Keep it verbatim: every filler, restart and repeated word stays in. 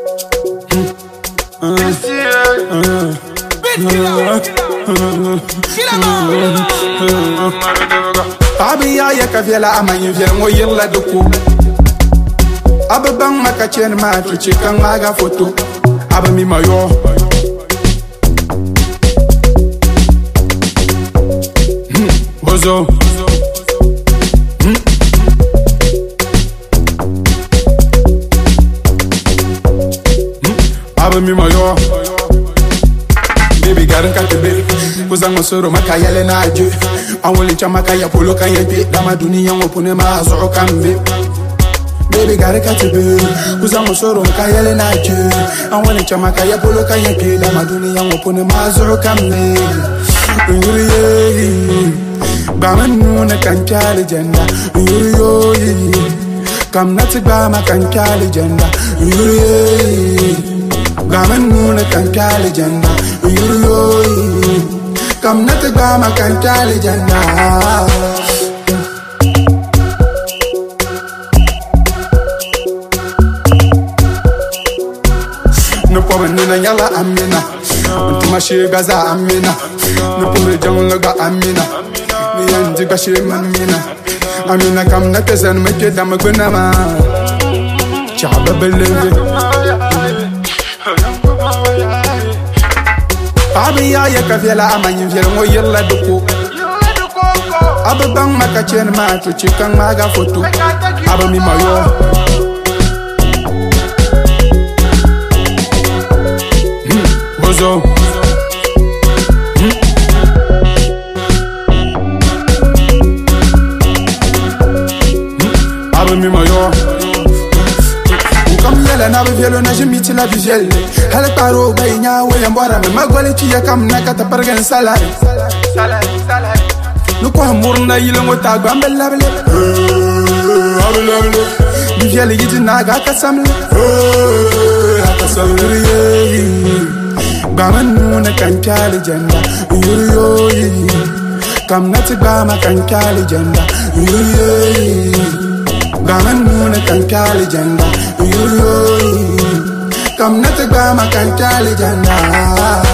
Abiya ya kafiela amanyi vya ngoyir la duku. Ababang makachen ma tu chikan maga foto. Abami mayo. Bozo. Abami mayo. Baby garan katebe. Kuzango soro makayale na aju. Awoli chamaka ya polo kayete. Dama dunia ngopune mazo kambe. Baby garan katebe. Kuzango soro makayale na aju. Awoli chamaka ya polo kayete. Dama dunia ngopune mazo kambe. Yuri ye. Baman na kankali jenda. Yuri yo ye. Kam nati bama kankali jenda. Yuri ye. Baman na kankali jenda. Yuri yo ye. Come not to go, my country, Jana. No problem, Nina Yala, Amina. To my Shigaza, Amina. No problem, Jonga, Amina. Me and Jigashi, Mamina. Amina, come not to send me to Damagunama. Chaba believe. Abiya ya kafiela amanyi vya ngoyir la duku. Ababang makachen ma tu chikan maga foto. Abami mayo. Bozo. Abami mayo. Comme y'a na vielo na jimiti la vigelle. Hal paro baynya we mbora me magole ci yakam na kata pargan salari. Salari salari. Nu ko murna yile ngota gambel labele. Eh abele. Vigelle yiti na ga kasamle. Eh akasamri. Baman na kankali janda. Yuri yo. Kam nati bama kankali janda. Yuri yo. Baman na kankali janda. Come not to go, my country, Jana.